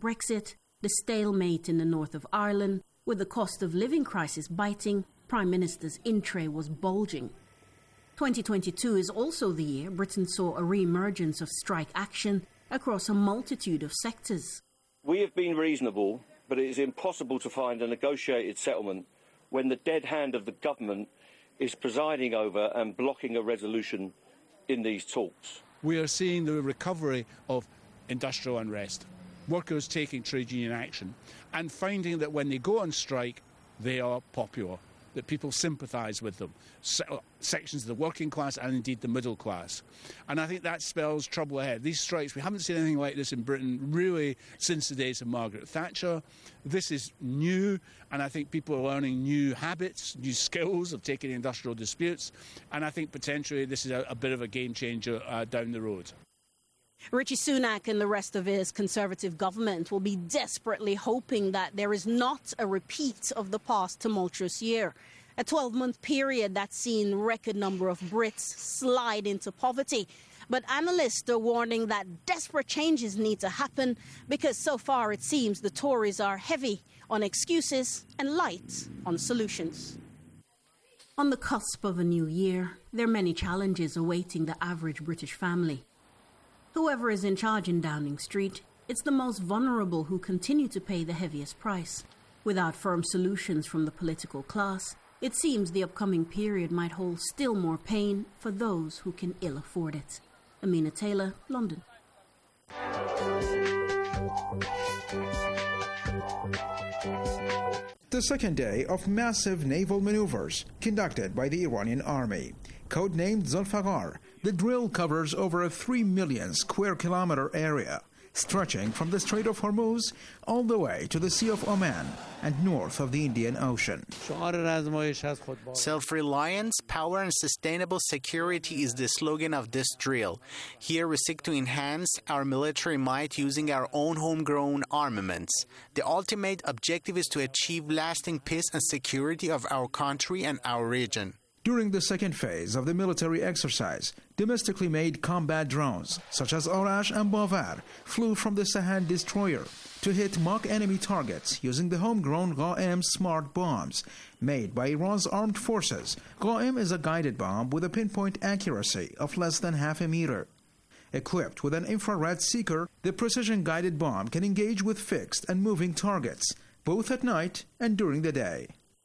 Brexit, the stalemate in the north of Ireland, with the cost of living crisis biting, Prime Minister's in tray was bulging. 2022 is also the year Britain saw a re-emergence of strike action across a multitude of sectors. We have been reasonable, but it is impossible to find a negotiated settlement when the dead hand of the government is presiding over and blocking a resolution in these talks. We are seeing the recovery of industrial unrest, workers taking trade union action, and finding that when they go on strike, they are popular, that people sympathise with them, sections of the working class and indeed the middle class. And I think that spells trouble ahead. These strikes, we haven't seen anything like this in Britain really since the days of Margaret Thatcher. This is new, and I think people are learning new habits, new skills of taking industrial disputes, and I think potentially this is a bit of a game changer down the road. Rishi Sunak and the rest of his Conservative government will be desperately hoping that there is not a repeat of the past tumultuous year. A 12-month period that's seen record number of Brits slide into poverty. But analysts are warning that desperate changes need to happen because so far it seems the Tories are heavy on excuses and light on solutions. On the cusp of a new year, there are many challenges awaiting the average British family. Whoever is in charge in Downing Street, it's the most vulnerable who continue to pay the heaviest price. Without firm solutions from the political class, it seems the upcoming period might hold still more pain for those who can ill afford it. Amina Taylor, London. The second day of massive naval maneuvers conducted by the Iranian army. Codenamed Zulfiqar, the drill covers over a 3 million square kilometer area, stretching from the Strait of Hormuz all the way to the Sea of Oman and north of the Indian Ocean. Self-reliance, power and sustainable security is the slogan of this drill. Here we seek to enhance our military might using our own homegrown armaments. The ultimate objective is to achieve lasting peace and security of our country and our region. During the second phase of the military exercise, domestically made combat drones, such as Arash and Bavar, flew from the Sahand destroyer to hit mock enemy targets using the homegrown Qa'em smart bombs made by Iran's armed forces. Qa'em is a guided bomb with a pinpoint accuracy of less than half a meter. Equipped with an infrared seeker, the precision-guided bomb can engage with fixed and moving targets, both at night and during the day.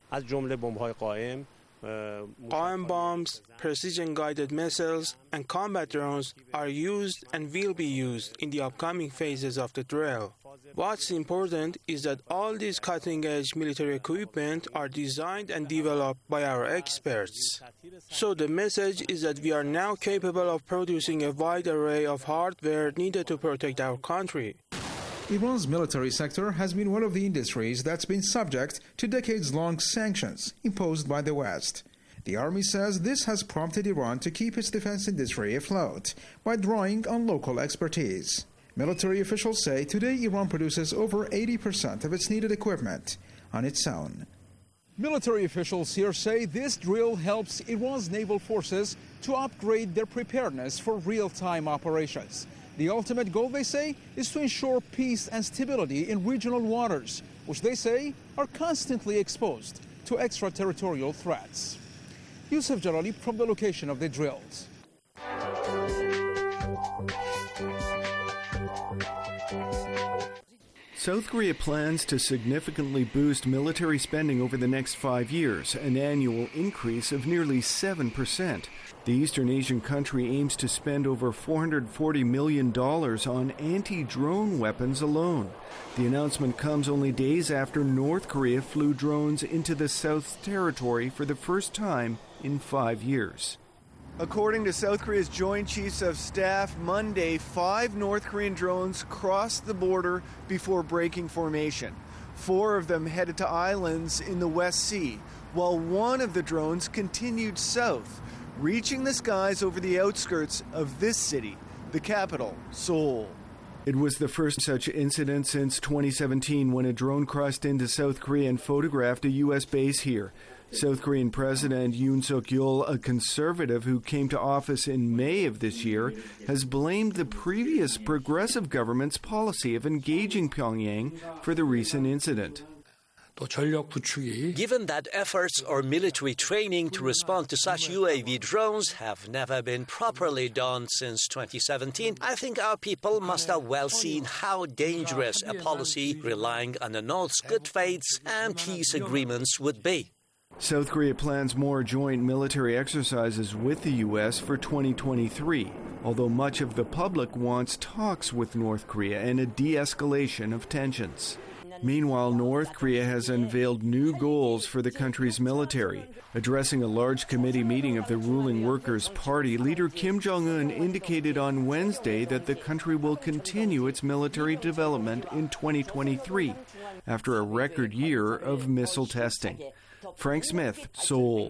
Qa'em bombs, precision-guided missiles, and combat drones are used and will be used in the upcoming phases of the drill. What's important is that all these cutting-edge military equipment are designed and developed by our experts. So the message is that we are now capable of producing a wide array of hardware needed to protect our country. Iran's military sector has been one of the industries that's been subject to decades-long sanctions imposed by the West. The army says this has prompted Iran to keep its defense industry afloat by drawing on local expertise. Military officials say today Iran produces over 80% of its needed equipment on its own. Military officials here say this drill helps Iran's naval forces to upgrade their preparedness for real-time operations. The ultimate goal, they say, is to ensure peace and stability in regional waters, which they say are constantly exposed to extraterritorial threats. Yusuf Jalali from the location of the drills. South Korea plans to significantly boost military spending over the next 5 years, an annual increase of nearly 7%. The Eastern Asian country aims to spend over $440 million on anti-drone weapons alone. The announcement comes only days after North Korea flew drones into the South Territory for the first time in 5 years. According to South Korea's Joint Chiefs of Staff, Monday, 5 North Korean drones crossed the border before breaking formation. 4 of them headed to islands in the West Sea, while one of the drones continued south, reaching the skies over the outskirts of this city, the capital, Seoul. It was the first such incident since 2017 when a drone crossed into South Korea and photographed a U.S. base here. South Korean President Yoon Suk-yeol, a conservative who came to office in May of this year, has blamed the previous progressive government's policy of engaging Pyongyang for the recent incident. Given that efforts or military training to respond to such UAV drones have never been properly done since 2017, I think our people must have well seen how dangerous a policy relying on the North's good faiths and peace agreements would be. South Korea plans more joint military exercises with the U.S. for 2023, although much of the public wants talks with North Korea and a de-escalation of tensions. Meanwhile, North Korea has unveiled new goals for the country's military. Addressing a large committee meeting of the ruling Workers' Party, leader Kim Jong-un indicated on Wednesday that the country will continue its military development in 2023, after a record year of missile testing. Frank Smith, Seoul.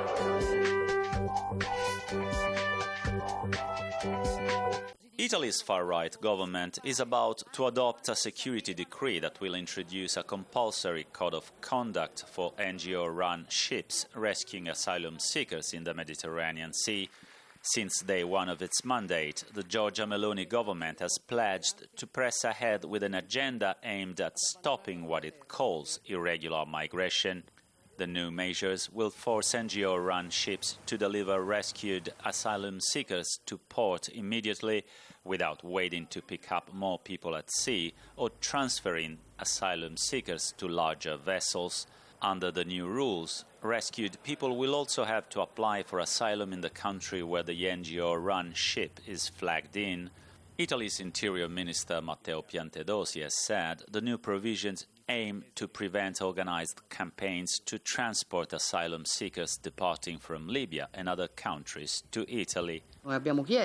Italy's far-right government is about to adopt a security decree that will introduce a compulsory code of conduct for NGO-run ships rescuing asylum seekers in the Mediterranean Sea. Since day one of its mandate, the Giorgia Meloni government has pledged to press ahead with an agenda aimed at stopping what it calls irregular migration. The new measures will force NGO-run ships to deliver rescued asylum seekers to port immediately without waiting to pick up more people at sea or transferring asylum seekers to larger vessels. Under the new rules, rescued people will also have to apply for asylum in the country where the NGO-run ship is flagged in. Italy's Interior Minister Matteo Piantedosi has said the new provisions aim to prevent organized campaigns to transport asylum seekers departing from Libya and other countries to Italy. We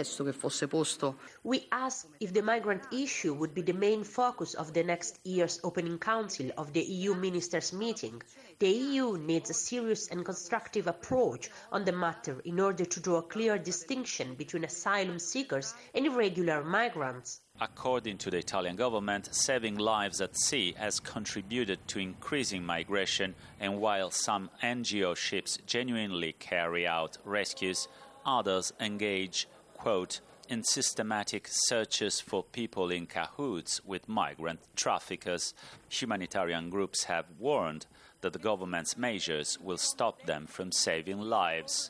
asked if the migrant issue would be the main focus of the next year's opening council of the EU ministers' meeting. The EU needs a serious and constructive approach on the matter in order to draw a clear distinction between asylum seekers and irregular migrants. According to the Italian government, saving lives at sea has contributed to increasing migration, and while some NGO ships genuinely carry out rescues, others engage, quote, in systematic searches for people in cahoots with migrant traffickers. Humanitarian groups have warned that the government's measures will stop them from saving lives.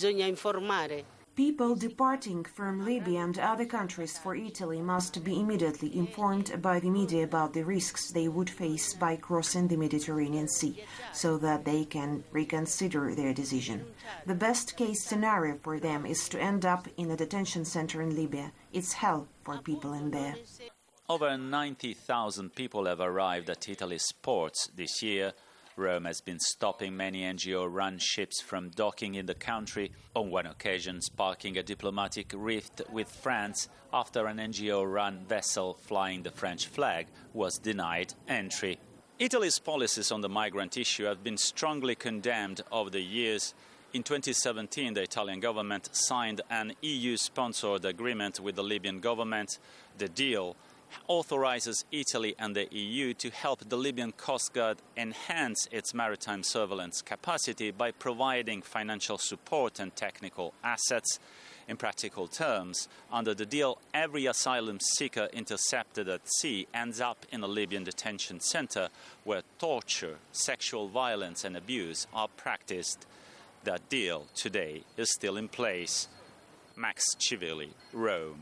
People departing from Libya and other countries for Italy must be immediately informed by the media about the risks they would face by crossing the Mediterranean Sea, so that they can reconsider their decision. The best-case scenario for them is to end up in a detention center in Libya. It's hell for people in there. Over 90,000 people have arrived at Italy's ports this year. Rome has been stopping many NGO-run ships from docking in the country, on one occasion sparking a diplomatic rift with France after an NGO-run vessel flying the French flag was denied entry. Italy's policies on the migrant issue have been strongly condemned over the years. In 2017, the Italian government signed an EU-sponsored agreement with the Libyan government. The deal authorizes Italy and the EU to help the Libyan Coast Guard enhance its maritime surveillance capacity by providing financial support and technical assets. In practical terms, under the deal, every asylum seeker intercepted at sea ends up in a Libyan detention center where torture, sexual violence and abuse are practiced. That deal today is still in place. Max Civilli, Rome.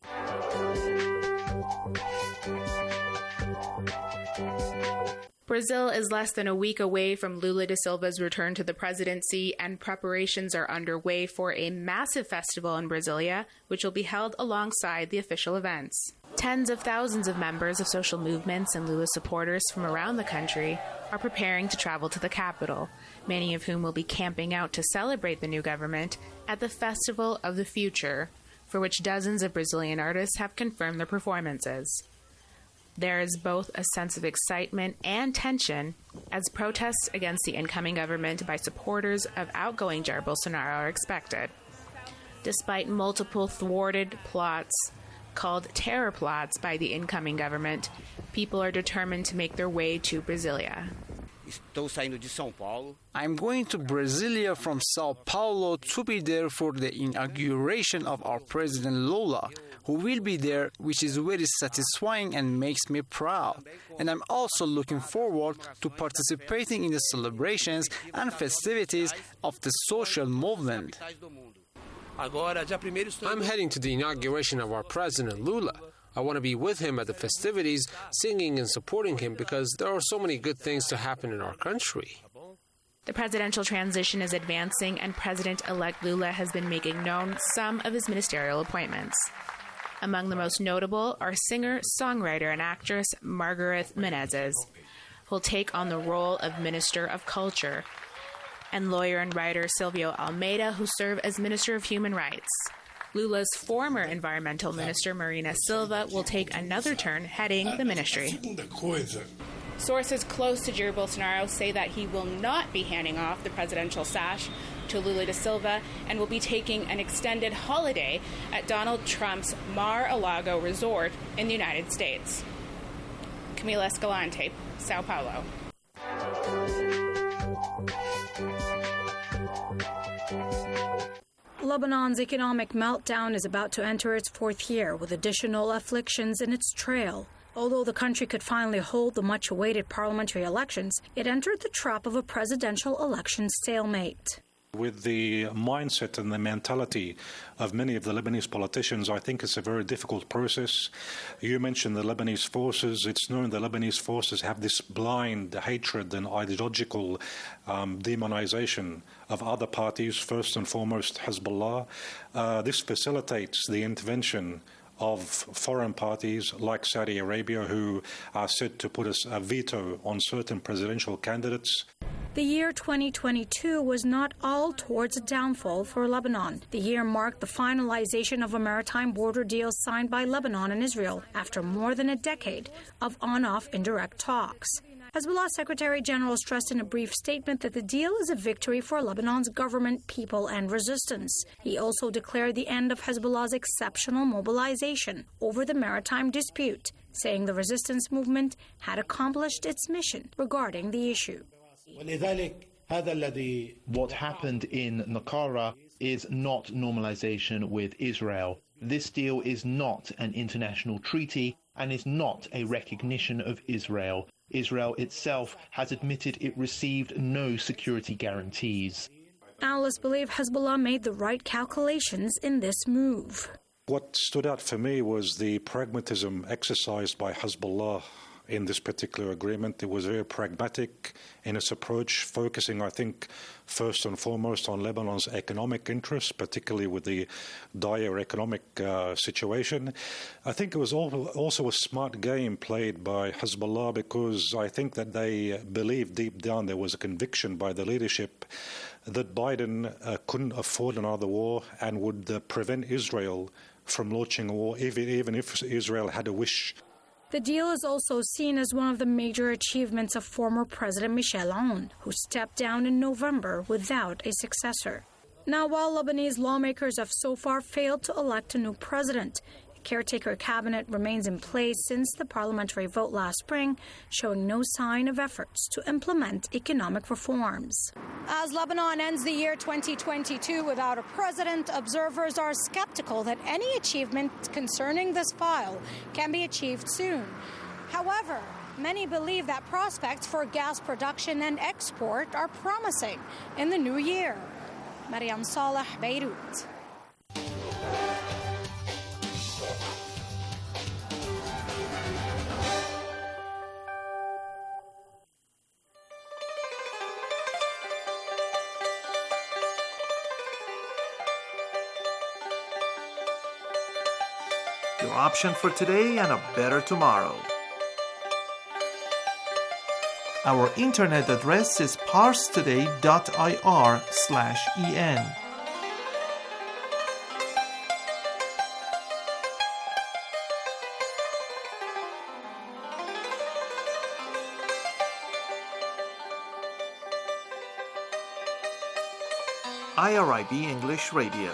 Brazil is less than a week away from Lula da Silva's return to the presidency, and preparations are underway for a massive festival in Brasilia, which will be held alongside the official events. Tens of thousands of members of social movements and Lula supporters from around the country are preparing to travel to the capital, many of whom will be camping out to celebrate the new government at the Festival of the Future, for which dozens of Brazilian artists have confirmed their performances. There is both a sense of excitement and tension as protests against the incoming government by supporters of outgoing Jair Bolsonaro are expected. Despite multiple thwarted plots called terror plots by the incoming government, people are determined to make their way to Brasilia. I'm going to Brasilia from Sao Paulo to be there for the inauguration of our President Lula, who will be there, which is very satisfying and makes me proud. And I'm also looking forward to participating in the celebrations and festivities of the social movement. I'm heading to the inauguration of our President Lula. I want to be with him at the festivities, singing and supporting him because there are so many good things to happen in our country. The presidential transition is advancing, and President-elect Lula has been making known some of his ministerial appointments. Among the most notable are singer, songwriter, and actress Margaret Menezes, who will take on the role of Minister of Culture, and lawyer and writer Silvio Almeida, who serve as Minister of Human Rights. Lula's former environmental minister, Marina Silva, will take another turn heading the ministry. Sources close to Jair Bolsonaro say that he will not be handing off the presidential sash to Lula da Silva and will be taking an extended holiday at Donald Trump's Mar-a-Lago resort in the United States. Camila Escalante, Sao Paulo. Lebanon's economic meltdown is about to enter its fourth year with additional afflictions in its trail. Although the country could finally hold the much-awaited parliamentary elections, it entered the trap of a presidential election stalemate. With the mindset and the mentality of many of the Lebanese politicians, I think it's a very difficult process. You mentioned the Lebanese forces. It's known the Lebanese forces have this blind hatred and ideological demonization of other parties, first and foremost Hezbollah. This facilitates the intervention of foreign parties like Saudi Arabia, who are said to put a veto on certain presidential candidates. The year 2022 was not all towards a downfall for Lebanon. The year marked the finalization of a maritime border deal signed by Lebanon and Israel after more than a decade of on-off indirect talks. Hezbollah Secretary General stressed in a brief statement that the deal is a victory for Lebanon's government, people, and resistance. He also declared the end of Hezbollah's exceptional mobilization over the maritime dispute, saying the resistance movement had accomplished its mission regarding the issue. What happened in Naqara is not normalization with Israel. This deal is not an international treaty and is not a recognition of Israel. Israel itself has admitted it received no security guarantees. Analysts believe Hezbollah made the right calculations in this move. What stood out for me was the pragmatism exercised by Hezbollah in this particular agreement. It was very pragmatic in its approach, focusing, I think, first and foremost on Lebanon's economic interests, particularly with the dire economic situation. I think it was also a smart game played by Hezbollah, because I think that they believed deep down, there was a conviction by the leadership that Biden couldn't afford another war and would prevent Israel from launching a war, even if Israel had a wish. The deal is also seen as one of the major achievements of former President Michel Aoun, who stepped down in November without a successor. Now, while Lebanese lawmakers have so far failed to elect a new president, a caretaker cabinet remains in place since the parliamentary vote last spring, showing no sign of efforts to implement economic reforms. As Lebanon ends the year 2022 without a president, observers are skeptical that any achievement concerning this file can be achieved soon. However, many believe that prospects for gas production and export are promising in the new year. Mariam Saleh, Beirut. Your option for today and a better tomorrow. Our internet address is parstoday.ir/en. IRIB English Radio.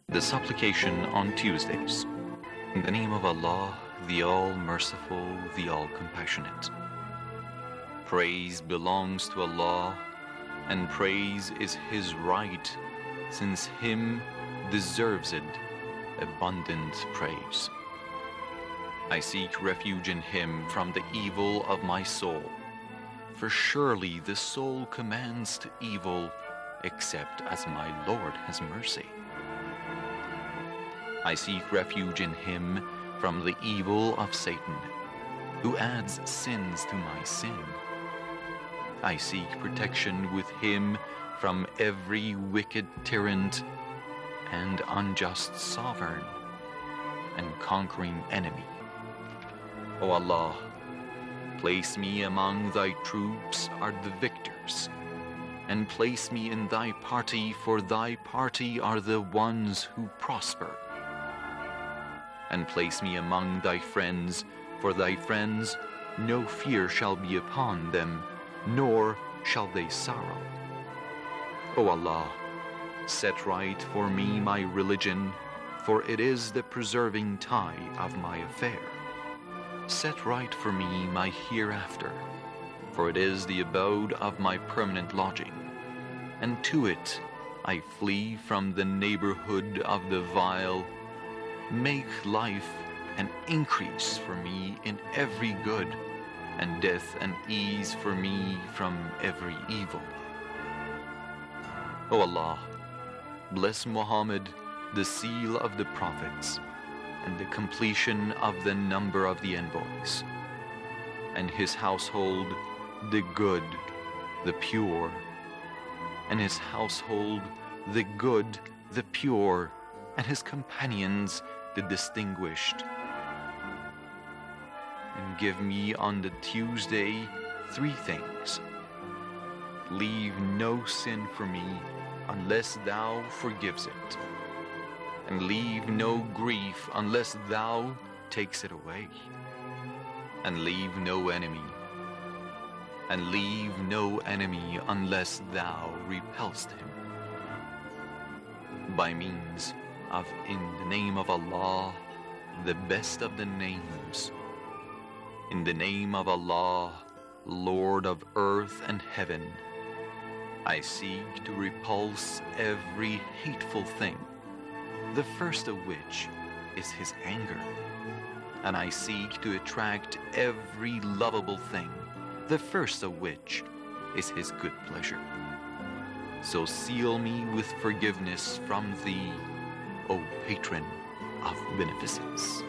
The supplication on Tuesdays. In the name of Allah, the All-Merciful, the All-Compassionate. Praise belongs to Allah, and praise is His right, since Him deserves it, abundant praise. I seek refuge in Him from the evil of my soul, for surely the soul commands to evil, except as my Lord has mercy. I seek refuge in Him from the evil of Satan, who adds sins to my sin. I seek protection with Him from every wicked tyrant and unjust sovereign and conquering enemy. O Allah, place me among Thy troops are the victors, and place me in Thy party, for Thy party are the ones who prosper. And place me among Thy friends, for Thy friends no fear shall be upon them, nor shall they sorrow. O Allah, set right for me my religion, for it is the preserving tie of my affair. Set right for me my hereafter, for it is the abode of my permanent lodging, and to it I flee from the neighborhood of the vile. Make life an increase for me in every good, and death an ease for me from every evil. O Allah, bless Muhammad, the seal of the prophets, and the completion of the number of the envoys, and his household, the good, the pure, and his household, the good, the pure, and his companions, the distinguished. And give me on the Tuesday 3 things. Leave no sin for me unless Thou forgives it, and leave no grief unless Thou takes it away, and leave no enemy, unless Thou repelst him. By means of in the name of Allah, the best of the names, in the name of Allah, Lord of earth and heaven, I seek to repulse every hateful thing, the first of which is His anger, and I seek to attract every lovable thing, the first of which is His good pleasure. So seal me with forgiveness from Thee, O Patron of beneficence.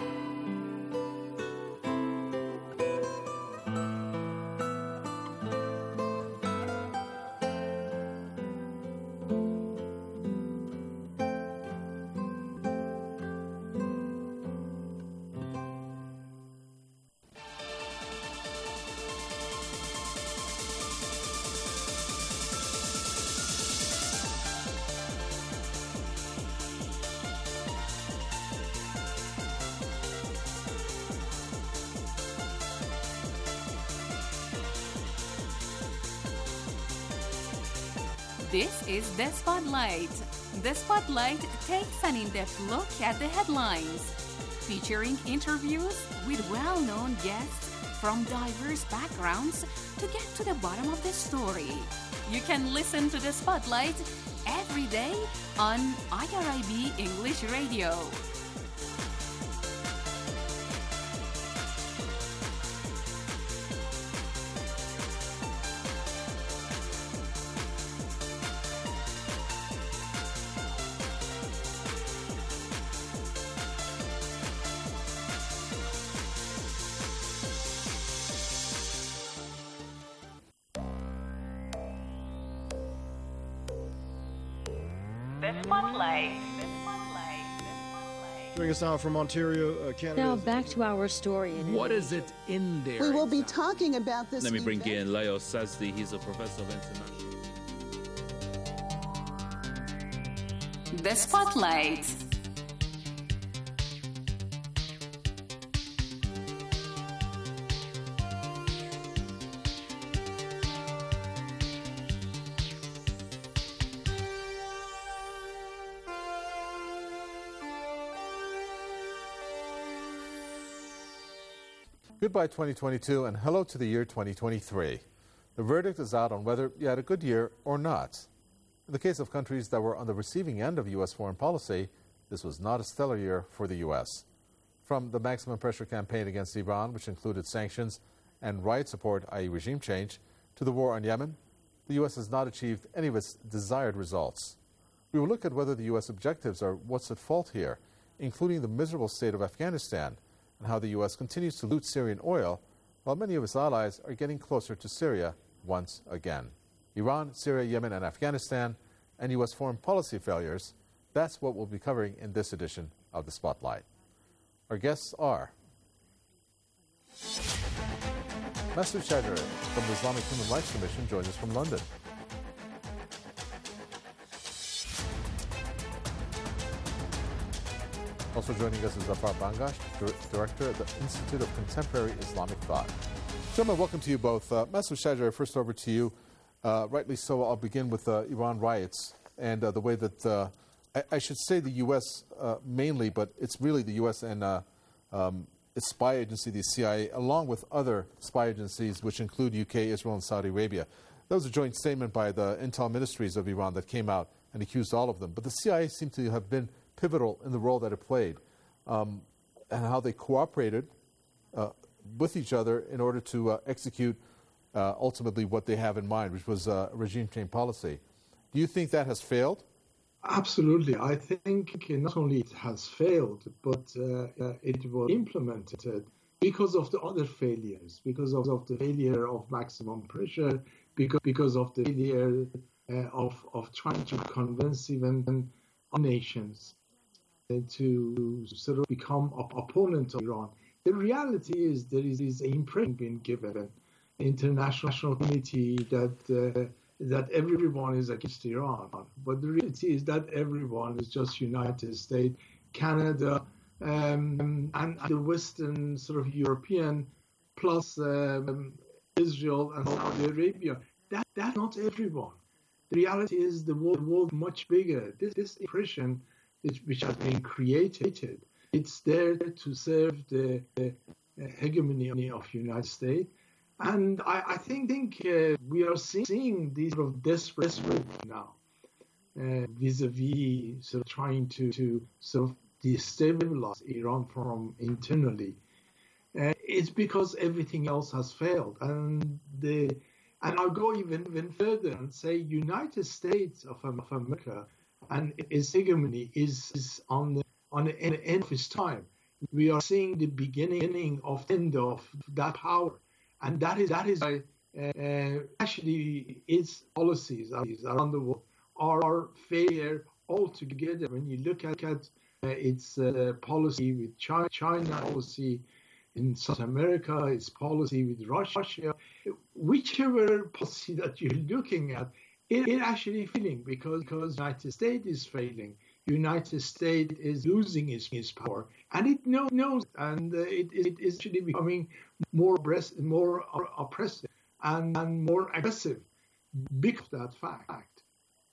This is The Spotlight. The Spotlight takes an in-depth look at the headlines, featuring interviews with well-known guests from diverse backgrounds to get to the bottom of the story. You can listen to The Spotlight every day on IRIB English Radio. The Spotlight. Joining us now from Ontario, Canada. Now back to our story. What is it in there? We will be talking about this. Let me bring in Leo Sazdi. He's a professor of international. The Spotlight. Goodbye 2022 and hello to the year 2023. The verdict is out on whether you had a good year or not. In the case of countries that were on the receiving end of U.S. foreign policy, this was not a stellar year for the U.S. From the maximum pressure campaign against Iran, which included sanctions and riot support, i.e. regime change, to the war on Yemen, the U.S. has not achieved any of its desired results. We will look at whether the U.S. objectives are what's at fault here, including the miserable state of Afghanistan, and how the U.S. continues to loot Syrian oil, while many of its allies are getting closer to Syria once again. Iran, Syria, Yemen, and Afghanistan, and U.S. foreign policy failures, that's what we'll be covering in this edition of The Spotlight. Our guests are Masood Shajari from the Islamic Human Rights Commission joins us from London. Also joining us is Zafar Bangash, Director at the Institute of Contemporary Islamic Thought. Gentlemen, welcome to you both. Masood Shajari, first over to you. Rightly so, I'll begin with Iran riots and the way that, I should say the U.S. Mainly, but it's really the U.S. and its spy agency, the CIA, along with other spy agencies, which include UK, Israel, and Saudi Arabia. That was a joint statement by the intel ministries of Iran that came out and accused all of them. But the CIA seemed to have been pivotal in the role that it played, and how they cooperated with each other in order to execute ultimately what they have in mind, which was a regime change policy. Do you think that has failed? Absolutely. I think not only it has failed, but it was implemented because of the other failures, because of the failure of maximum pressure, because of the failure of trying to convince even nations to sort of become an opponent of Iran. The reality is there is an impression being given international community that everyone is against Iran. But the reality is that everyone is just United States, Canada, and the Western sort of European, plus Israel and Saudi Arabia. That's not everyone. The reality is the world much bigger. This impression which has been created, it's there to serve the hegemony of the United States. And I think we are seeing these sort of desperate now vis-a-vis sort of trying to sort of destabilize Iran from internally. It's because everything else has failed. And I'll go even further and say United States of America and its hegemony is on the end of its time. We are seeing the beginning of the end of that power. And that is why actually its policies around the world are failure altogether. When you look at its policy with China, policy in South America, its policy with Russia, whichever policy that you're looking at, it actually failing because United States is failing. United States is losing its power, and it knows, and it is actually becoming more oppressive and more aggressive because of that fact.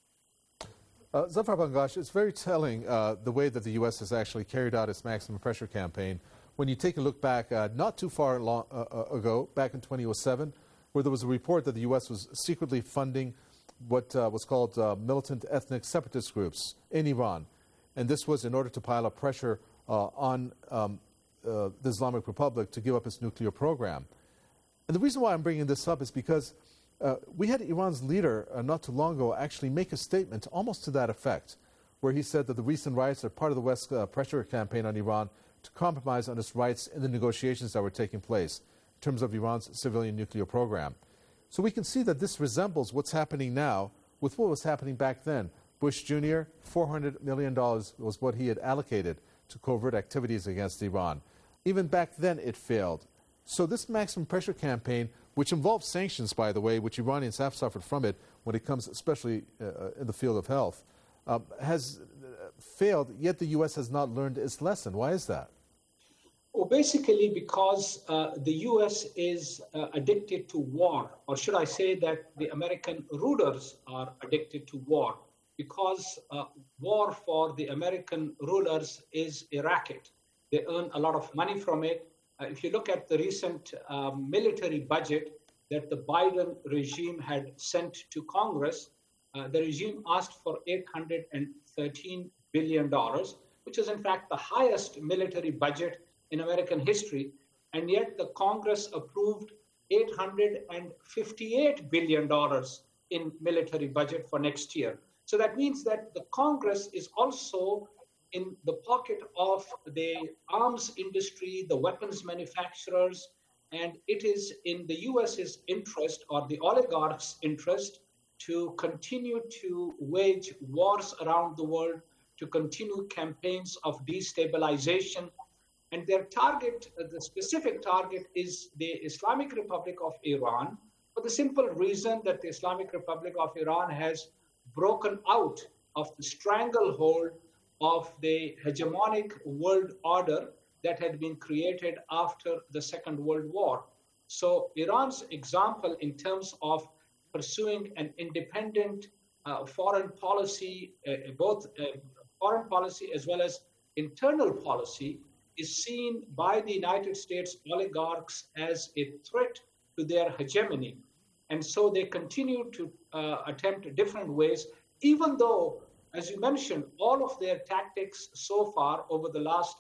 Zafar Bangash, it's very telling the way that the U.S. has actually carried out its maximum pressure campaign. When you take a look back not too far ago, back in 2007, where there was a report that the U.S. was secretly funding what was called militant ethnic separatist groups in Iran. And this was in order to pile up pressure on the Islamic Republic to give up its nuclear program. And the reason why I'm bringing this up is because we had Iran's leader not too long ago actually make a statement almost to that effect, where he said that the recent riots are part of the West's pressure campaign on Iran to compromise on its rights in the negotiations that were taking place in terms of Iran's civilian nuclear program. So we can see that this resembles what's happening now with what was happening back then. Bush Jr., $400 million was what he had allocated to covert activities against Iran. Even back then, it failed. So this maximum pressure campaign, which involves sanctions, by the way, which Iranians have suffered from it when it comes especially in the field of health, has failed, yet the U.S. has not learned its lesson. Why is that? Well, basically because the U.S. is addicted to war, or should I say that the American rulers are addicted to war, because war for the American rulers is a racket. They earn a lot of money from it. if you look at the recent military budget that the Biden regime had sent to Congress, the regime asked for $813 billion, which is in fact the highest military budget in American history. And yet the Congress approved $858 billion in military budget for next year. So that means that the Congress is also in the pocket of the arms industry, the weapons manufacturers, and it is in the US's interest or the oligarchs' interest to continue to wage wars around the world, to continue campaigns of destabilization. And their target, the specific target, is the Islamic Republic of Iran, for the simple reason that the Islamic Republic of Iran has broken out of the stranglehold of the hegemonic world order that had been created after the Second World War. So Iran's example in terms of pursuing an independent foreign policy, both foreign policy as well as internal policy, is seen by the United States oligarchs as a threat to their hegemony. And so they continue to attempt different ways, even though, as you mentioned, all of their tactics so far over the last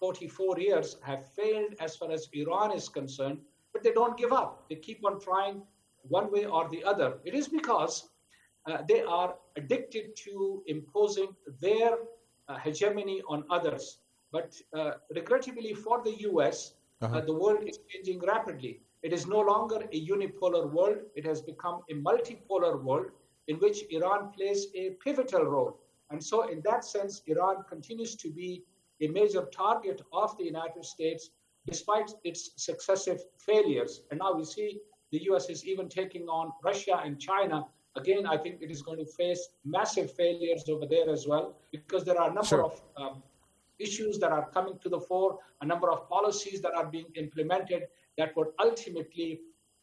44 years have failed as far as Iran is concerned, but they don't give up. They keep on trying one way or the other. It is because they are addicted to imposing their hegemony on others. But regrettably for the US, the world is changing rapidly. It is no longer a unipolar world. It has become a multipolar world in which Iran plays a pivotal role. And so in that sense, Iran continues to be a major target of the United States despite its successive failures. And now we see the US is even taking on Russia and China. Again, I think it is going to face massive failures over there as well, because there are a number of issues that are coming to the fore, a number of policies that are being implemented that would ultimately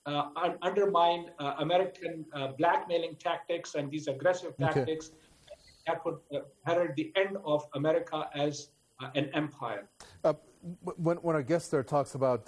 undermine American blackmailing tactics and these aggressive tactics that would herald the end of America as an empire. When our guest there talks about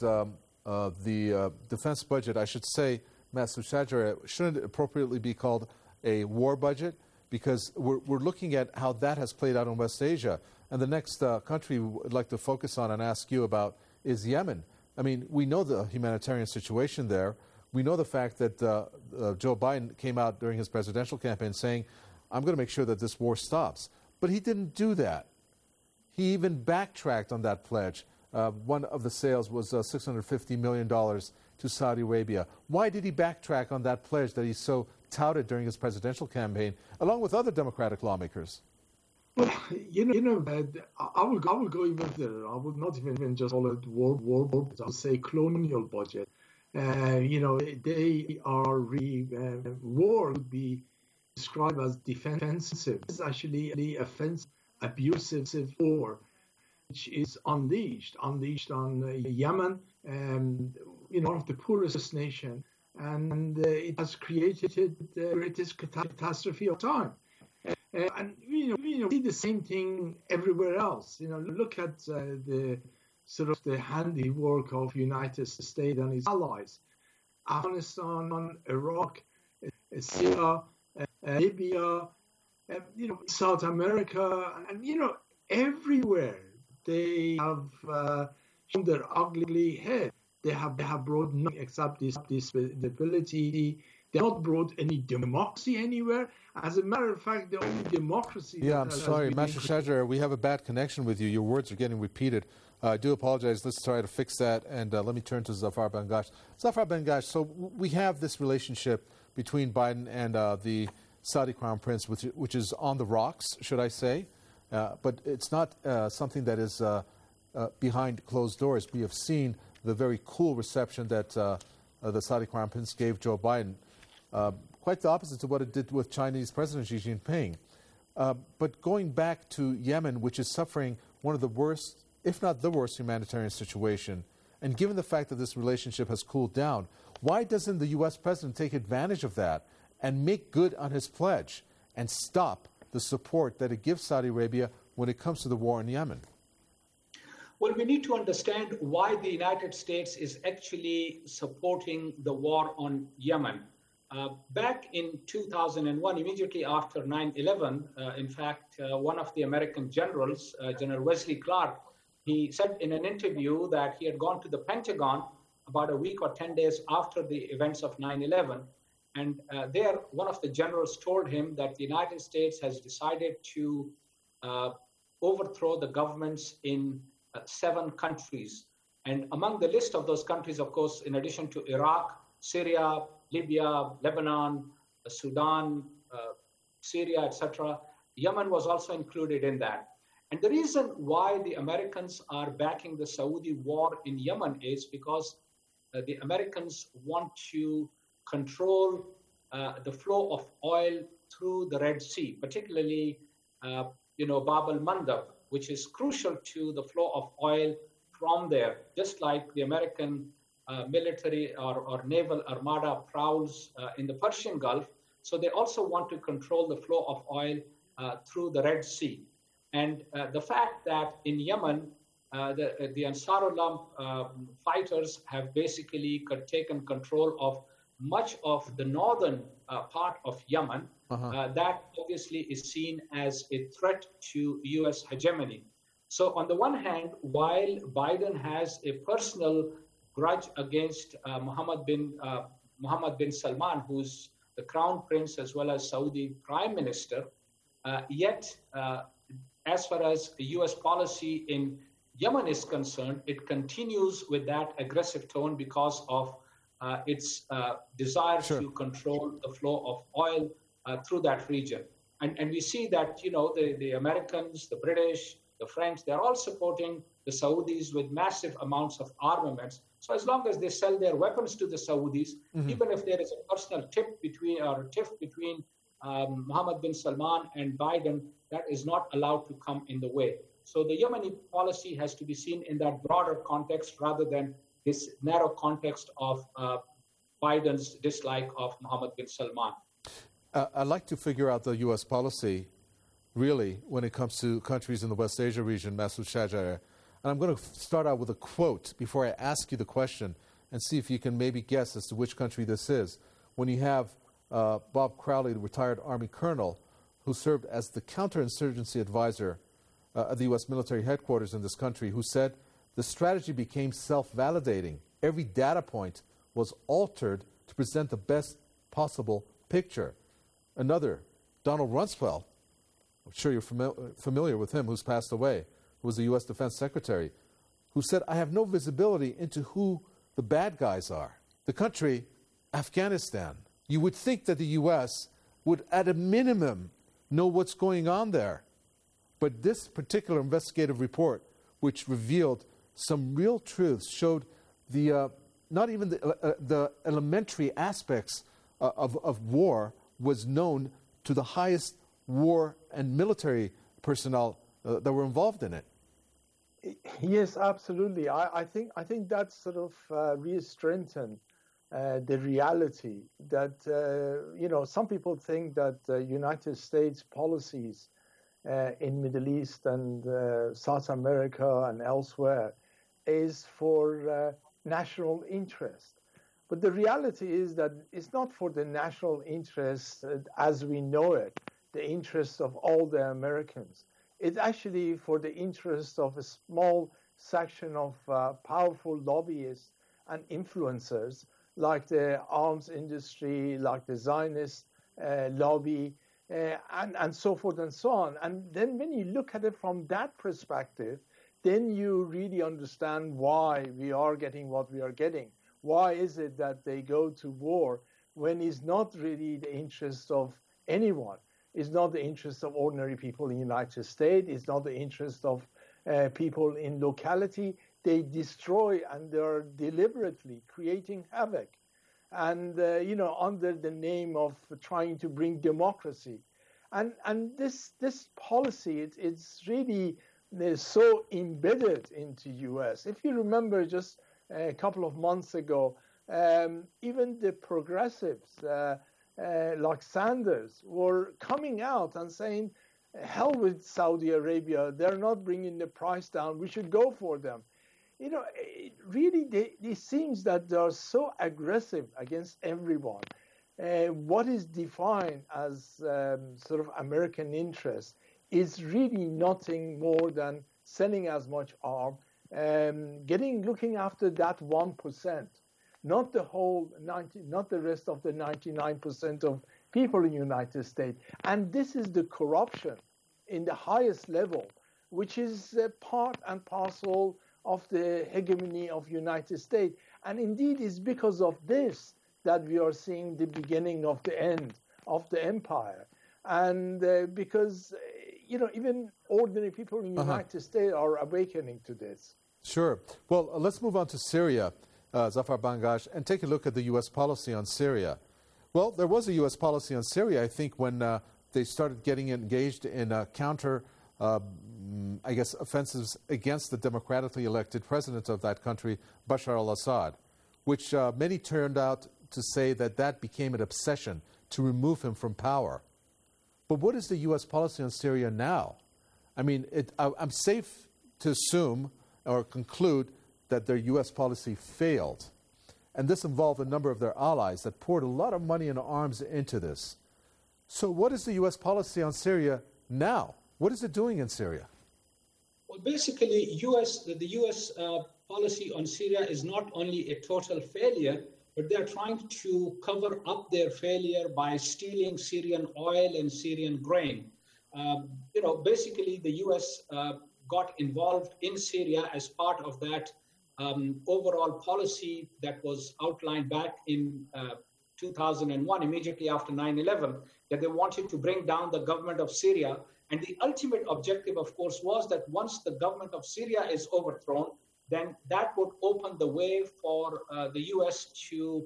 the defense budget, I should say, Masoud Shajari, shouldn't it appropriately be called a war budget? Because we're looking at how that has played out in West Asia. And the next country we'd like to focus on and ask you about is Yemen. I mean, we know the humanitarian situation there. We know the fact that Joe Biden came out during his presidential campaign saying, I'm going to make sure that this war stops. But he didn't do that. He even backtracked on that pledge. One of the sales was $650 million to Saudi Arabia. Why did he backtrack on that pledge that he so touted during his presidential campaign, along with other Democratic lawmakers? Well, I will go even there. I would not even just call it war budget. I would say colonial budget. They are war would be described as defensive. It's actually the offensive, abusive war, which is unleashed on Yemen, one of the poorest nation, and it has created the greatest catastrophe of time. And we see the same thing everywhere else. Look at the sort of the handiwork of United States and its allies: Afghanistan, Iraq, Syria, Libya, South America, and everywhere they have shown their ugly head. They have brought nothing except this stability. They have not brought any democracy anywhere. As a matter of fact, the only democracy... Yeah, I'm sorry, Masoud Shajari, we have a bad connection with you. Your words are getting repeated. I do apologize. Let's try to fix that. And let me turn to Zafar Bangash. Zafar Bangash, so we have this relationship between Biden and the Saudi Crown Prince, which is on the rocks, should I say. But it's not something that is behind closed doors. We have seen the very cool reception that the Saudi Crown Prince gave Joe Biden. Quite the opposite to what it did with Chinese President Xi Jinping. But going back to Yemen, which is suffering one of the worst, if not the worst, humanitarian situation, and given the fact that this relationship has cooled down, why doesn't the U.S. president take advantage of that and make good on his pledge and stop the support that it gives Saudi Arabia when it comes to the war in Yemen? Well, we need to understand why the United States is actually supporting the war on Yemen. Back in 2001, immediately after 9/11, in fact, one of the American generals, General Wesley Clark, he said in an interview that he had gone to the Pentagon about a week or 10 days after the events of 9/11. And there, one of the generals told him that the United States has decided to overthrow the governments in 7 countries. And among the list of those countries, of course, in addition to Iraq, Syria, Libya, Lebanon, Sudan, Syria, etc., Yemen was also included in that. And the reason why the Americans are backing the Saudi war in Yemen is because the Americans want to control the flow of oil through the Red Sea, particularly, Bab el-Mandab, which is crucial to the flow of oil from there, just like the American military or naval armada prowls in the Persian Gulf. So they also want to control the flow of oil through the Red Sea. And the fact that in Yemen, the Ansarullah fighters have basically taken control of much of the northern part of Yemen, that obviously is seen as a threat to U.S. hegemony. So on the one hand, while Biden has a personal grudge against Mohammed bin Salman, who's the crown prince as well as Saudi prime minister, yet as far as the U.S. policy in Yemen is concerned, it continues with that aggressive tone because of its desire to control the flow of oil through that region. And we see that, the Americans, the British, the French, they're all supporting the Saudis with massive amounts of armaments. So as long as they sell their weapons to the Saudis, even if there is a personal tiff between Mohammed bin Salman and Biden, that is not allowed to come in the way. So the Yemeni policy has to be seen in that broader context rather than this narrow context of Biden's dislike of Mohammed bin Salman. I'd like to figure out the U.S. policy, really, when it comes to countries in the West Asia region, Masood Shajar. And I'm going to start out with a quote before I ask you the question and see if you can maybe guess as to which country this is. When you have Bob Crowley, the retired Army colonel, who served as the counterinsurgency advisor at the U.S. military headquarters in this country, who said, the strategy became self-validating. Every data point was altered to present the best possible picture. Another, Donald Rumsfeld, I'm sure you're familiar with him, who's passed away, who was the U.S. Defense Secretary, who said, I have no visibility into who the bad guys are. The country, Afghanistan. You would think that the U.S. would, at a minimum, know what's going on there. But this particular investigative report, which revealed some real truths, showed the not even the elementary aspects of war was known to the highest war and military personnel that were involved in it. Yes, absolutely. I think that sort of re-strengthened the reality that some people think that United States policies in Middle East and South America and elsewhere is for national interest. But the reality is that it's not for the national interest as we know it, the interest of all the Americans. It's actually for the interest of a small section of powerful lobbyists and influencers like the arms industry, like the Zionist lobby, and so forth and so on. And then when you look at it from that perspective, then you really understand why we are getting what we are getting. Why is it that they go to war when it's not really the interest of anyone? It's not the interest of ordinary people in the United States. It's not the interest of people in locality. They destroy and they're deliberately creating havoc. And, under the name of trying to bring democracy. And this policy, it's really so embedded into U.S. If you remember just a couple of months ago, even the progressives like Sanders were coming out and saying hell with Saudi Arabia. They're not bringing the price down. We should go for them. You know, it seems that they are so aggressive against everyone. What is defined as sort of American interest is really nothing more than selling as much arm, looking after that 1%, not the whole 90, not the rest of the 99% of people in the United States. And this is the corruption in the highest level, which is part and parcel of the hegemony of United States. And indeed, it's because of this that we are seeing the beginning of the end of the empire. And because, you know, even ordinary people in the United States are awakening to this. Sure. Well, let's move on to Syria, Zafar Bangash, and take a look at the U.S. policy on Syria. Well, there was a U.S. policy on Syria, I think, when they started getting engaged in counter offensives against the democratically elected president of that country, Bashar al-Assad, which many turned out to say that became an obsession to remove him from power. But what is the U.S. policy on Syria now? I mean, I'm safe to assume or conclude that their U.S. policy failed. And this involved a number of their allies that poured a lot of money and arms into this. So what is the U.S. policy on Syria now? What is it doing in Syria? Well, basically, the U.S. Policy on Syria is not only a total failure, but they're trying to cover up their failure by stealing Syrian oil and Syrian grain. Basically, the U.S. got involved in Syria as part of that overall policy that was outlined back in 2001, immediately after 9/11, that they wanted to bring down the government of Syria. And the ultimate objective, of course, was that once the government of Syria is overthrown, then that would open the way for the U.S. to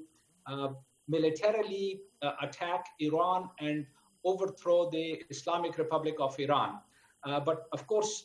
militarily attack Iran and overthrow the Islamic Republic of Iran. But of course,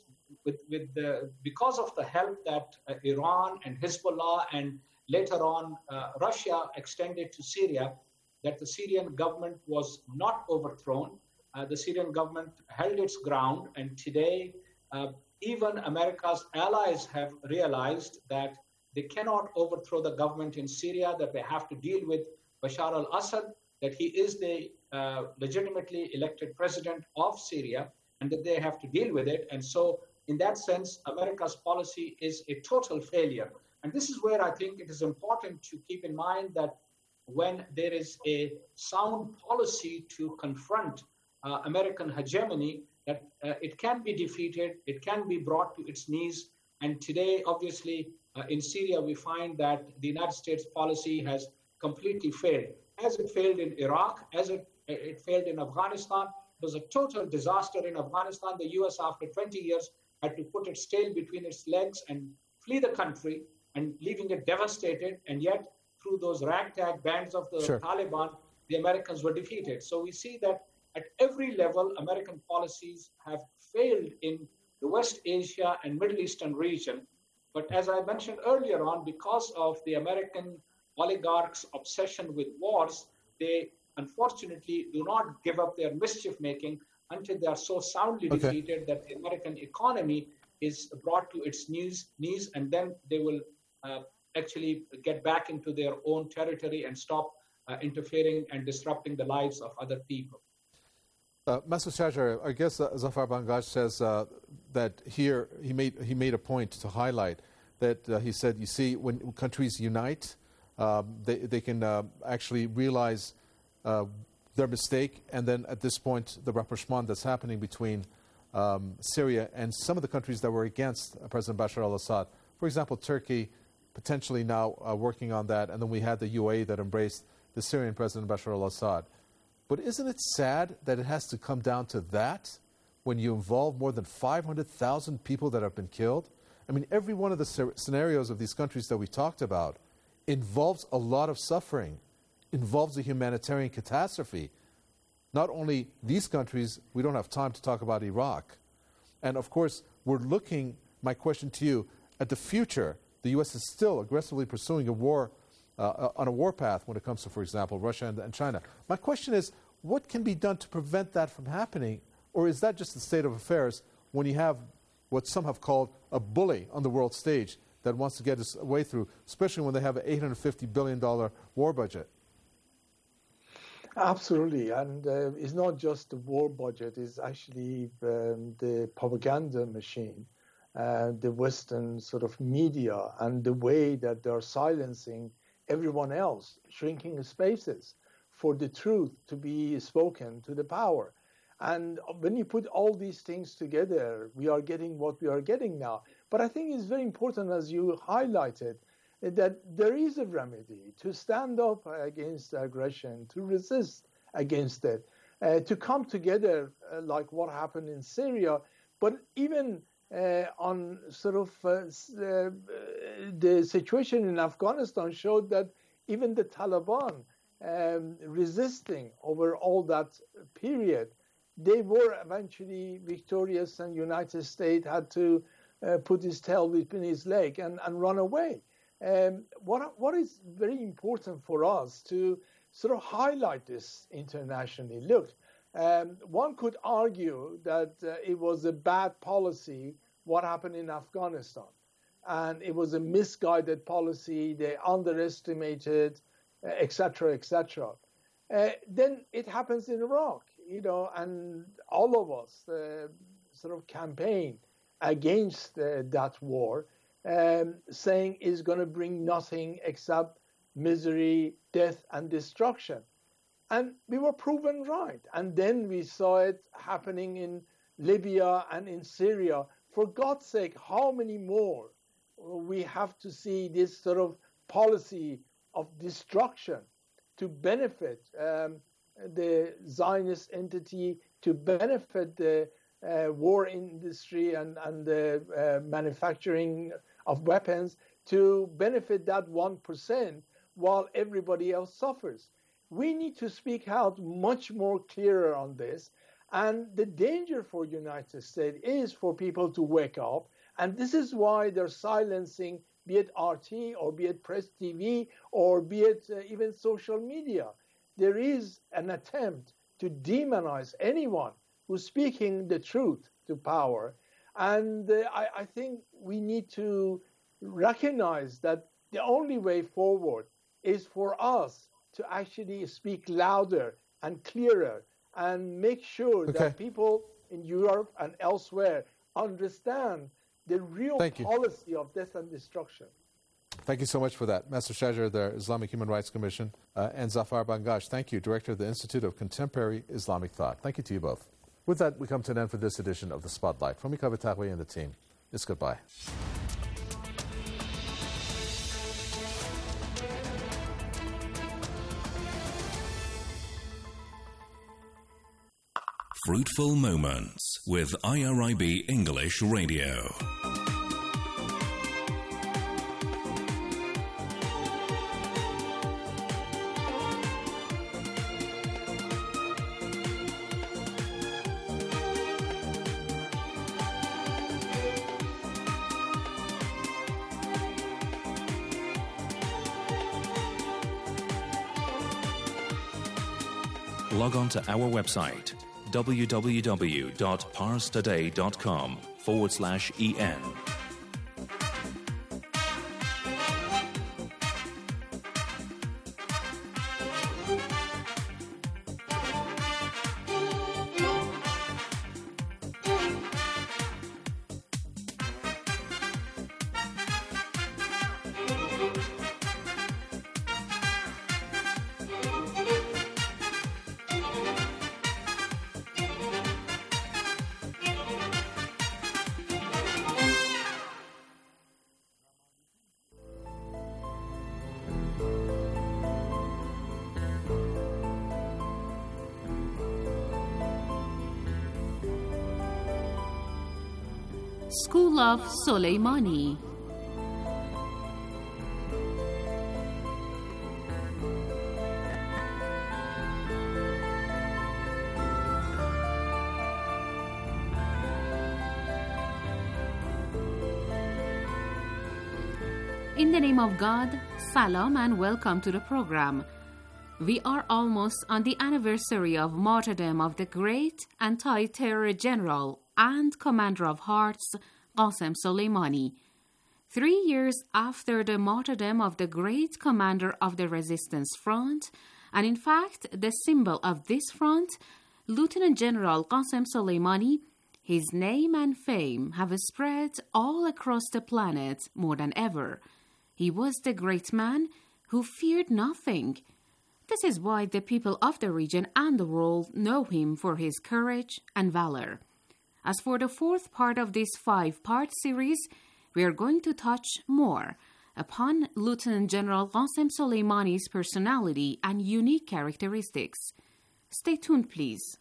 because of the help that Iran and Hezbollah and later on Russia extended to Syria, that the Syrian government was not overthrown. The Syrian government held its ground, and today even America's allies have realized that they cannot overthrow the government in Syria, that they have to deal with Bashar al-Assad, that he is the legitimately elected president of Syria, and that they have to deal with it. And so in that sense, America's policy is a total failure. And this is where I think it is important to keep in mind that when there is a sound policy to confront American hegemony, that it can be defeated, it can be brought to its knees. And today, obviously, in Syria, we find that the United States policy has completely failed. As it failed in Iraq, as it failed in Afghanistan, it was a total disaster in Afghanistan. The U.S., after 20 years, had to put its tail between its legs and flee the country, and leaving it devastated. And yet, through those ragtag bands of the Taliban, the Americans were defeated. So we see that at every level, American policies have failed in the West Asia and Middle Eastern region. But as I mentioned earlier on, because of the American oligarchs' obsession with wars, they unfortunately do not give up their mischief-making until they are so soundly defeated that the American economy is brought to its knees, and then they will actually get back into their own territory and stop interfering and disrupting the lives of other people. Masoud Shahjar, I guess Zafar Bangash says that here he made a point to highlight that he said, you see, when countries unite, they can actually realize their mistake, and then at this point, the rapprochement that's happening between Syria and some of the countries that were against President Bashar al-Assad. For example, Turkey potentially now working on that, and then we had the UAE that embraced the Syrian President Bashar al-Assad. But isn't it sad that it has to come down to that when you involve more than 500,000 people that have been killed? I mean, every one of the scenarios of these countries that we talked about involves a lot of suffering, involves a humanitarian catastrophe. Not only these countries, we don't have time to talk about Iraq. And of course, we're looking, my question to you, at the future. The U.S. is still aggressively pursuing a war on a warpath when it comes to, for example, Russia and China. My question is, what can be done to prevent that from happening Or is that just the state of affairs when you have what some have called a bully on the world stage that wants to get his way through, especially when they have an $850 billion war budget? Absolutely, and it's not just the war budget, it's actually the propaganda machine, the Western sort of media, and the way that they're silencing everyone else, shrinking spaces for the truth to be spoken to the power. And when you put all these things together, we are getting what we are getting now. But I think it's very important, as you highlighted, that there is a remedy to stand up against aggression, to resist against it, to come together like what happened in Syria, but even on sort of the situation in Afghanistan showed that even the Taliban resisting over all that period, they were eventually victorious, and United States had to put his tail between his leg and run away. What is very important for us to sort of highlight this internationally? Look, one could argue that it was a bad policy what happened in Afghanistan, and it was a misguided policy. They underestimated, etc., etc. Then it happens in Iraq, and all of us sort of campaign against that war, saying it's going to bring nothing except misery, death, and destruction. And we were proven right. And then we saw it happening in Libya and in Syria. For God's sake, how many more we have to see this sort of policy of destruction to benefit the Zionist entity, to benefit the war industry and the manufacturing of weapons, to benefit that 1% while everybody else suffers. We need to speak out much more clearer on this. And the danger for United States is for people to wake up. And this is why they're silencing, be it RT or be it Press TV or be it even social media. There is an attempt to demonize anyone who's speaking the truth to power. And I think we need to recognize that the only way forward is for us to actually speak louder and clearer and make sure that people in Europe and elsewhere understand the real policy of death and destruction. Thank you so much for that. Master Shajar, the Islamic Human Rights Commission, and Zafar Bangash, thank you, Director of the Institute of Contemporary Islamic Thought. Thank you to you both. With that, we come to an end for this edition of The Spotlight. From Mika Vitagwe and the team, it's goodbye. Fruitful Moments with IRIB English Radio. Log on to our website www.parstoday.com/EN. School of Soleimani. In the name of God, salam and welcome to the program. We are almost on the anniversary of martyrdom of the great anti-terror general and commander of hearts, Qasem Soleimani. 3 years after the martyrdom of the great commander of the resistance front, and in fact the symbol of this front, Lieutenant General Qasem Soleimani, his name and fame have spread all across the planet more than ever. He was the great man who feared nothing. This is why the people of the region and the world know him for his courage and valor. As for the fourth part of this 5-part series, we are going to touch more upon Lieutenant General Qasem Soleimani's personality and unique characteristics. Stay tuned, please.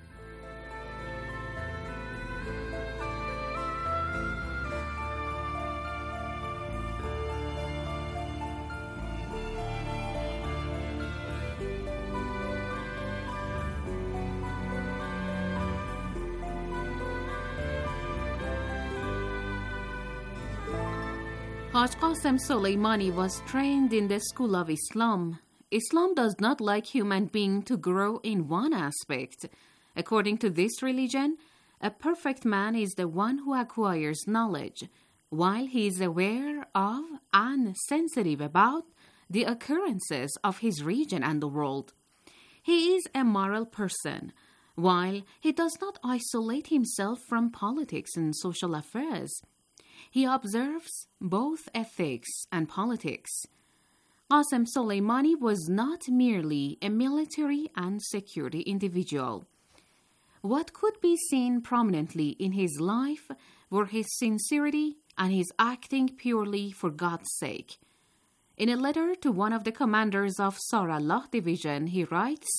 Haj Qasem Soleimani was trained in the school of Islam. Islam does not like human being to grow in one aspect. According to this religion, a perfect man is the one who acquires knowledge, while he is aware of and sensitive about the occurrences of his region and the world. He is a moral person, while he does not isolate himself from politics and social affairs. He observes both ethics and politics. Qasem Soleimani was not merely a military and security individual. What could be seen prominently in his life were his sincerity and his acting purely for God's sake. In a letter to one of the commanders of Sarallah Division, he writes,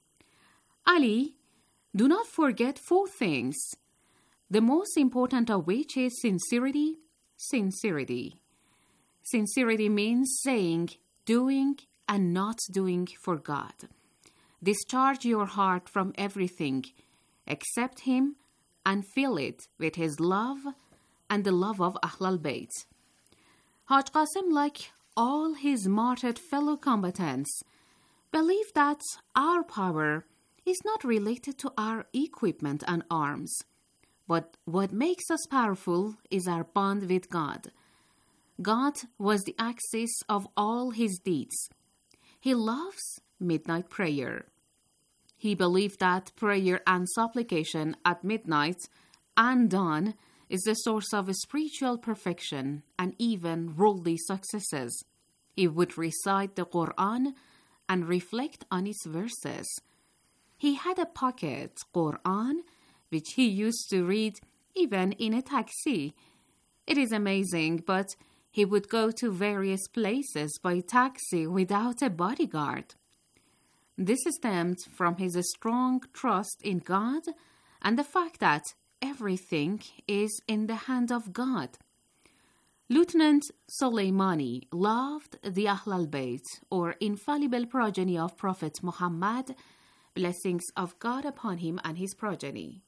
Ali, do not forget 4 things, the most important of which is sincerity. Sincerity. Sincerity means saying, doing, and not doing for God. Discharge your heart from everything, accept Him, and fill it with His love and the love of Ahl al-Bayt. Haj Qasem, like all his martyred fellow combatants, believed that our power is not related to our equipment and arms. But what makes us powerful is our bond with God. God was the axis of all his deeds. He loves midnight prayer. He believed that prayer and supplication at midnight and dawn is the source of spiritual perfection and even worldly successes. He would recite the Quran and reflect on its verses. He had a pocket Quran which he used to read even in a taxi. It is amazing, but he would go to various places by taxi without a bodyguard. This stemmed from his strong trust in God and the fact that everything is in the hand of God. Lieutenant Soleimani loved the Ahl al-Bayt, or infallible progeny of Prophet Muhammad, blessings of God upon him and his progeny.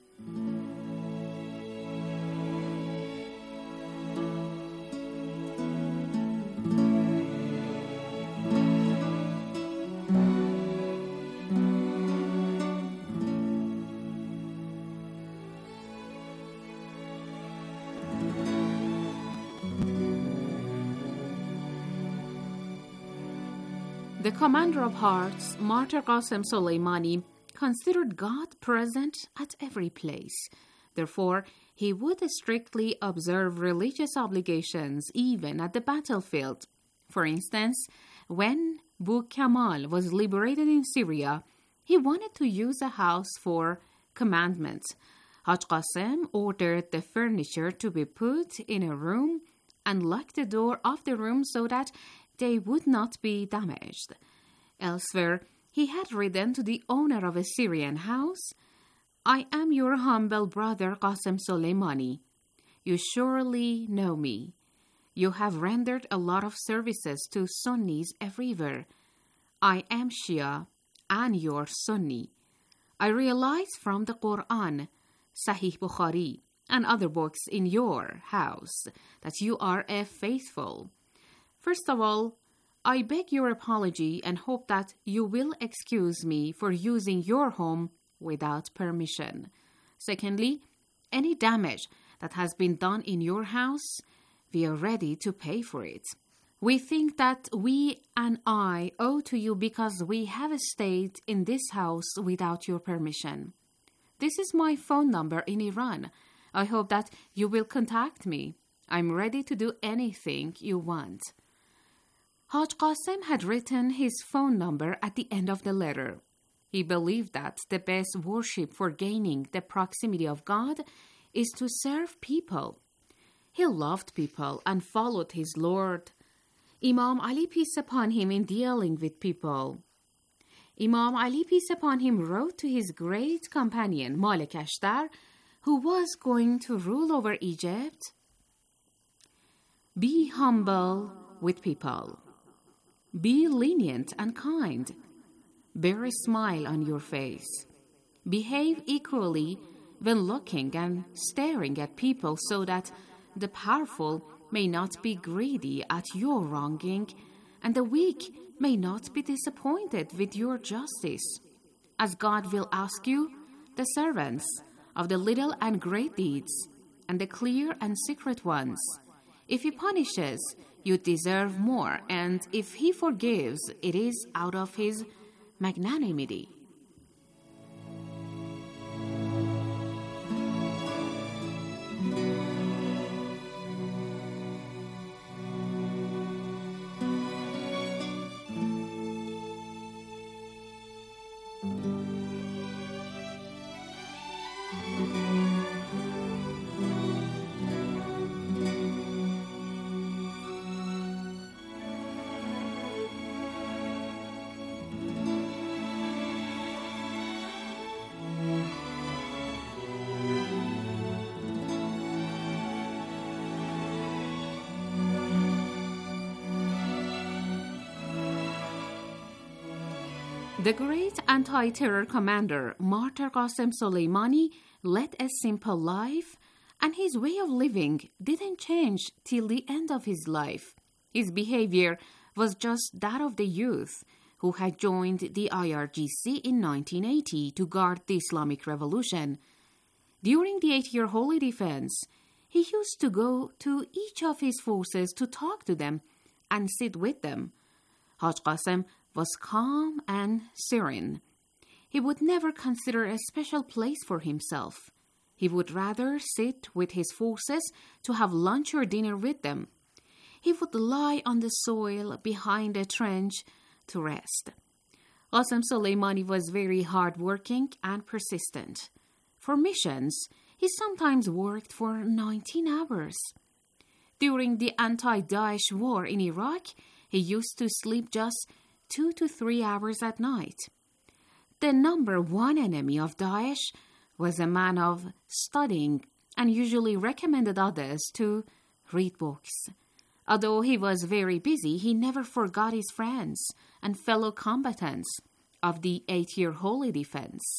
The commander of hearts, Martyr Qasem Soleimani, considered God present at every place. Therefore, he would strictly observe religious obligations even at the battlefield. For instance, when Bu Kamal was liberated in Syria, he wanted to use a house for commandment. Haj Qasem ordered the furniture to be put in a room and locked the door of the room so that they would not be damaged. Elsewhere, he had written to the owner of a Syrian house, I am your humble brother Qasem Soleimani. You surely know me. You have rendered a lot of services to Sunnis everywhere. I am Shia and your Sunni. I realize from the Quran, Sahih Bukhari, and other books in your house that you are a faithful. First of all, I beg your apology and hope that you will excuse me for using your home without permission. Secondly, any damage that has been done in your house, we are ready to pay for it. We think that we and I owe to you because we have stayed in this house without your permission. This is my phone number in Iran. I hope that you will contact me. I'm ready to do anything you want. Haj Qasim had written his phone number at the end of the letter. He believed that the best worship for gaining the proximity of God is to serve people. He loved people and followed his Lord, Imam Ali, peace upon him, in dealing with people. Imam Ali, peace upon him, wrote to his great companion, Malik Ashtar, who was going to rule over Egypt, "Be humble with people. Be lenient and kind. Bear a smile on your face. Behave equally when looking and staring at people so that the powerful may not be greedy at your wronging and the weak may not be disappointed with your justice. As God will ask you, the servants, of the little and great deeds and the clear and secret ones. If he punishes, you deserve more, and if he forgives, it is out of his magnanimity." The great anti-terror commander, Martyr Qasem Soleimani, led a simple life, and his way of living didn't change till the end of his life. His behavior was just that of the youth who had joined the IRGC in 1980 to guard the Islamic Revolution. During the 8-year Holy Defense, he used to go to each of his forces to talk to them and sit with them. Haj Qasem was calm and serene. He would never consider a special place for himself. He would rather sit with his forces to have lunch or dinner with them. He would lie on the soil behind a trench to rest. Qasem Soleimani was very hard-working and persistent. For missions, he sometimes worked for 19 hours. During the anti-Daesh war in Iraq, he used to sleep just 2 to 3 hours at night. The number one enemy of Daesh was a man of studying and usually recommended others to read books. Although he was very busy, he never forgot his friends and fellow combatants of the 8-year Holy Defense.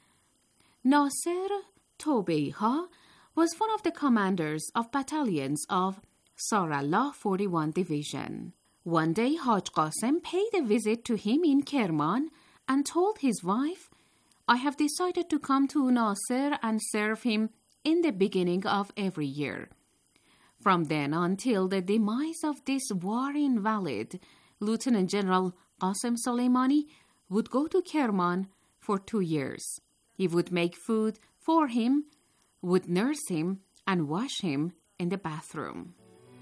Nasser Tobeiha was one of the commanders of battalions of Sarallah 41 Division. One day, Haj Qasem paid a visit to him in Kerman and told his wife, "I have decided to come to Nasser and serve him in the beginning of every year." From then until the demise of this war invalid, Lieutenant General Qasem Soleimani would go to Kerman for 2 years. He would make food for him, would nurse him, and wash him in the bathroom.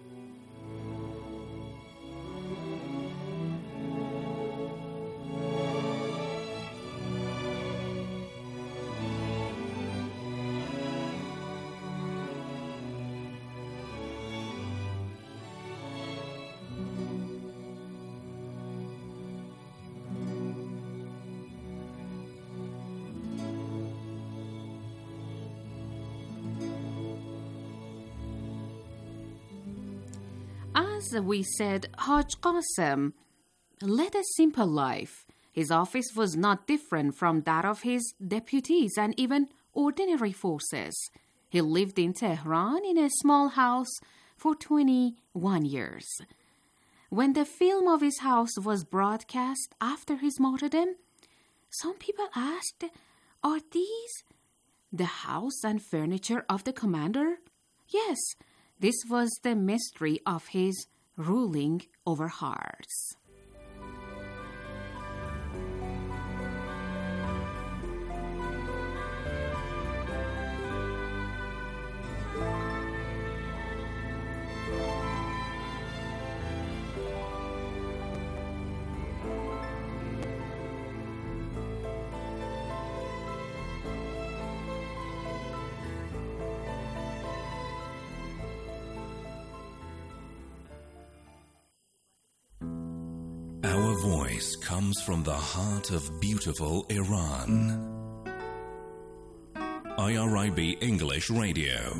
As we said, Haj Qasem led a simple life. His office was not different from that of his deputies and even ordinary forces. He lived in Tehran in a small house for 21 years. When the film of his house was broadcast after his martyrdom, some people asked, "Are these the house and furniture of the commander?" Yes, this was the mystery of his ruling over hearts. Our voice comes from the heart of beautiful Iran. IRIB English Radio.